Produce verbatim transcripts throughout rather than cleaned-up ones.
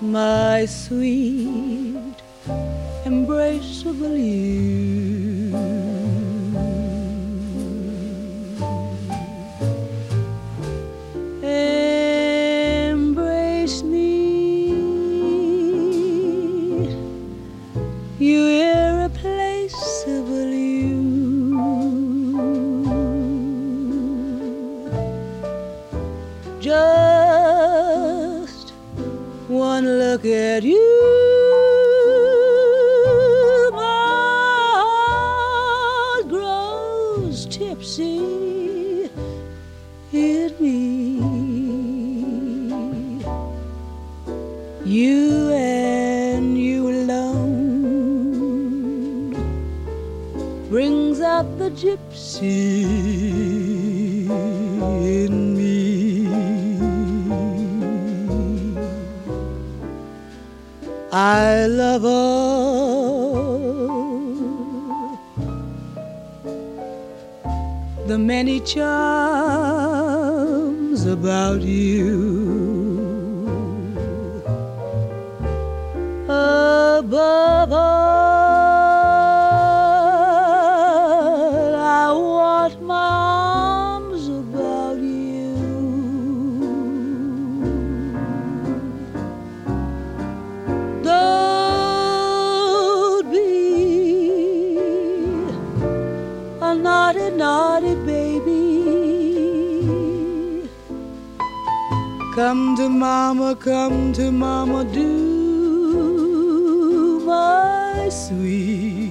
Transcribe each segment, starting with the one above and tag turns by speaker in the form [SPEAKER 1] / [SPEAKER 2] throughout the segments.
[SPEAKER 1] my sweet, embraceable you. Embrace me, you irreplaceable you. Just one look at you, my heart grows tipsy in me. You and you alone brings out the gypsy in me. I love all the many charms about you. Above all, I want my arms about you. Don't be a naughty, naughty baby. Come to mama, come to mama, do, my sweet,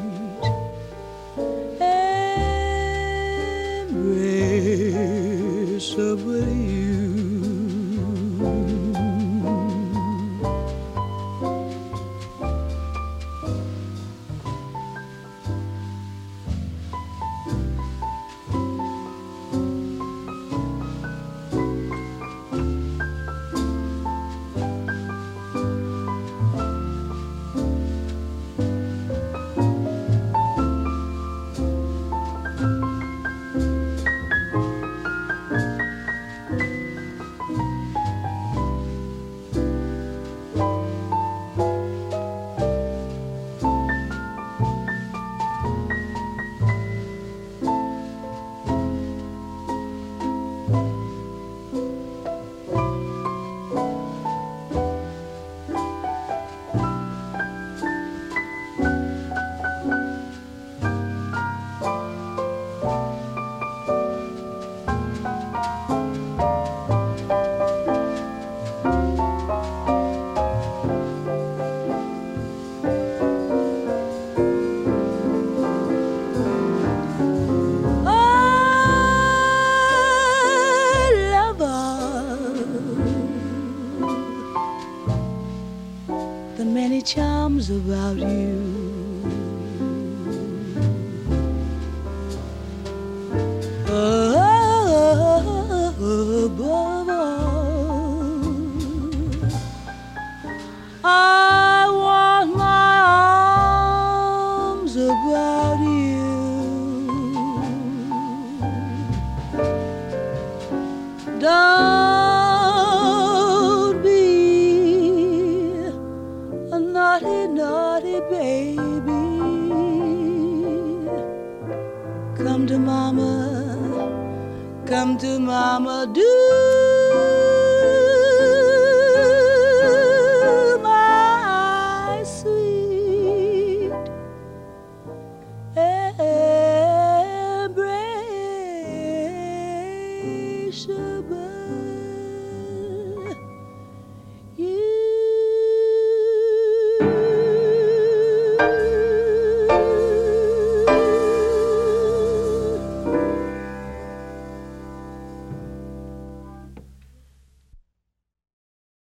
[SPEAKER 1] embraceable you. The many charms about you. Above all, I want my arms about you. Don't be a naughty, naughty baby. Come to mama, come to mama, do, my sweet, embraceable you.